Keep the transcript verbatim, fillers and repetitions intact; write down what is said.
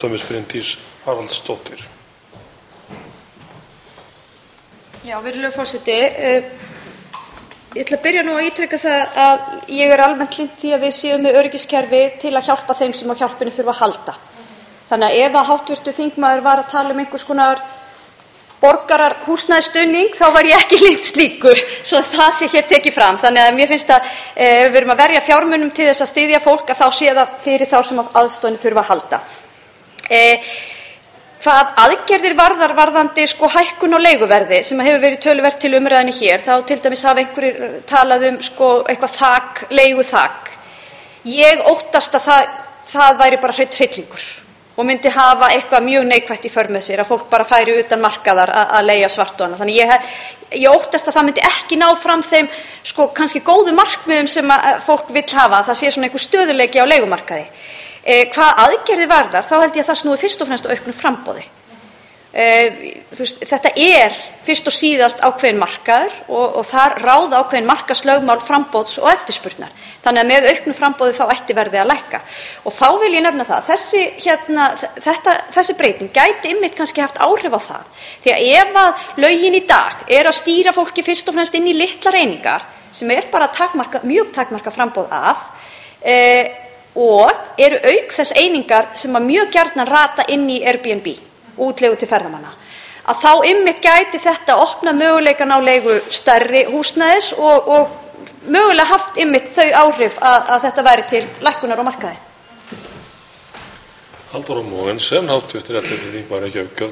dæmis Bryndís Haraldsdóttir. Já, virðulegur forseti. Ég ætla að byrja nú að ítreka það að ég er almennt hlynnt því að við séum með öryggiskerfi til að hjálpa þeim sem á hjálpinni þurfa að halda. Þannig að ef að háttvirtur þingmaður var að tala um einhvers konar borgarar húsnæðisstuðning, þá var ég ekki hlynnt slíku, svo það sé hér tekið fram. Þannig að mér finnst að ef við erum að verja fjármunum til þess að styðja fólk, að þá sé það fyrir þá sem aðstoðinni þurfa að halda. E, Hvað aðgerðir varðar varðandi sko hækkun á leiguverði sem hefur verið töluvert til umræðunni hér, þá til dæmis hafa einhverjir talað um sko eitthvað þak, leiguþak. Ég óttast að það, það væri bara hreinn hryllingur og myndi hafa eitthvað mjög neikvætt í för með sér, að fólk bara færi utan markaðar að, að leigja svart og annað. Þannig ég, ég óttast að það myndi ekki ná fram þeim sko kannski góðu markmiðum sem að fólk vill hafa, að það sé svona einhver stöðuleiki á leigumarkaði. Eh, hvað aðgerðir varðar, þá held ég að það snúi fyrst og fremst á auknu framboði. Eh, veist, þetta er fyrst og síðast ákveðin markaður og, og þar ráða ákveðin markaðslögmál framboðs og eftirspurnar. Þannig að með auknu framboði þá ætti verði að lækka. Og þá vil ég nefna það, þessi, hérna, þetta, þessi breyting gæti einmitt kannski haft áhrif á það. Því að ef að lögin í dag er að stýra fólki fyrst og fremst inn í litlar einingar, sem er bara takmarka, mjög takmarka framboð af, eh, og eru auk þess einingar sem að mjög gjarnan rata inn í Airbnb, útleigu til ferðamanna, að þá einmitt gæti þetta opna möguleikan á leigu stærri húsnæðis og, og mögulega haft einmitt þau áhrif að, að þetta væri til lækkunar á markaði. Halldóra Mogensen, háttvirtur ellefti þingmaður Reykjavíkurkjördæmis